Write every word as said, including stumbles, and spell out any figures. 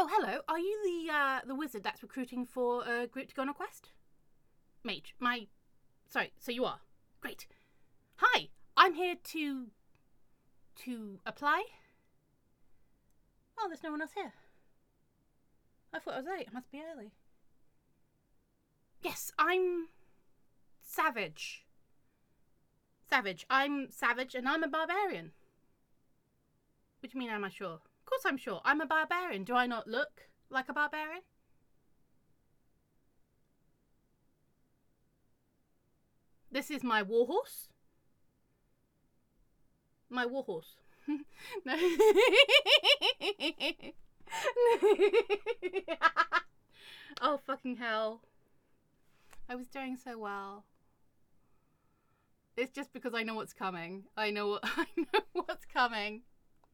Oh, hello. Are you the uh, the wizard that's recruiting for a group to go on a quest? Mage, my... Sorry, so you are. Great. Hi, I'm here to... to apply? Oh, there's no one else here. I thought I was late. I must be early. Yes, I'm... Savage. Savage. I'm Savage and I'm a barbarian. What do you mean, am I sure? Of course I'm sure. I'm a barbarian. Do I not look like a barbarian? This is my warhorse. My warhorse. No. Oh, fucking hell. I was doing so well. It's just because I know what's coming. I know, I know what's coming.